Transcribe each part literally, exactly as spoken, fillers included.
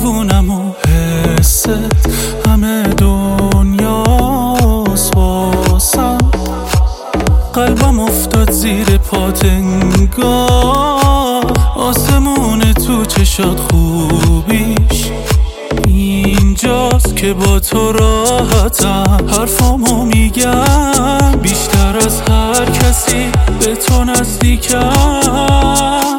مهربونم و حست همه دنیاست واسم. قلبم افتاد زیر پات انگار آسمون تو چشات خوبیش اینجاست که با تو راحتم. حرفامو میگم بیشتر از هر کسی به تو نزدیکم.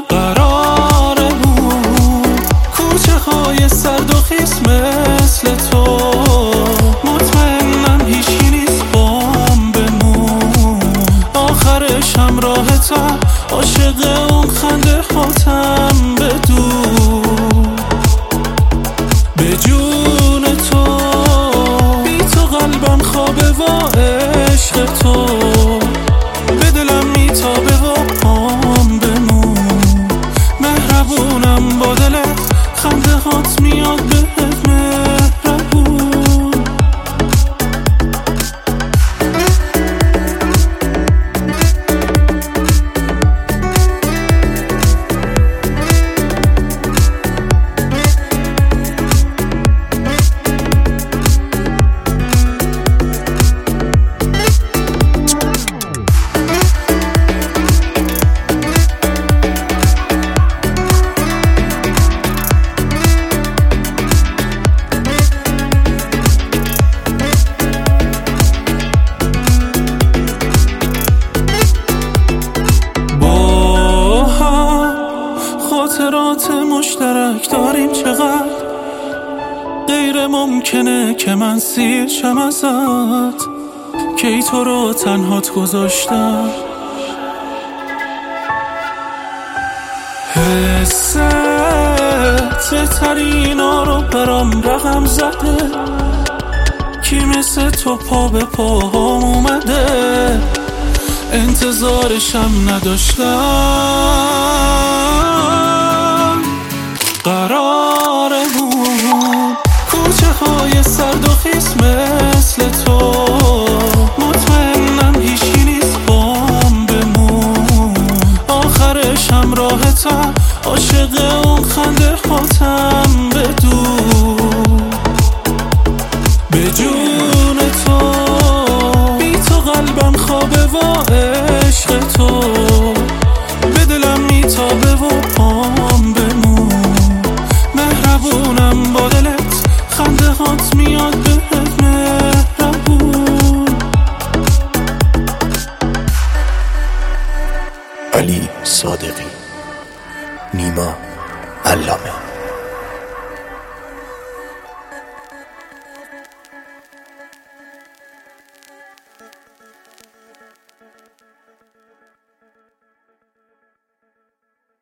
قرارمون کوچه های سرد و خیس مثل تو، مطمئنم هیچی نیست بام بمون. آخرش هم راحتم، عاشق اون خنده هاتم بدون. به جون تو بی تو قلبم خوابه و عشق تو به دلم میتابه و پام بمون. مهربونم با دلت، خنده هات میاد بهت مهربون. خاطرات مشترک داریم چقدر، غیر ممکنه که من سیر شم ازت. کی تو رو تنهات گذاشتم، حست بهترینا رو برام رقم زده. کی مثل تو پا به پاهام اومده، انتظارشم نداشتم. قرارمون کوچه های سرد و خیس مثل تو، مطمئنم هیچی نیست بام بمون. آخرش هم راحتم، عاشق اون خنده هاتم بدون. به جون تو بی تو قلبم خوابه و عشق تو به دلم میتابه و پام بمون. مهربونم با دلت، خنده هات میاد بهت مهربون. علی صادقی، نیما علامه.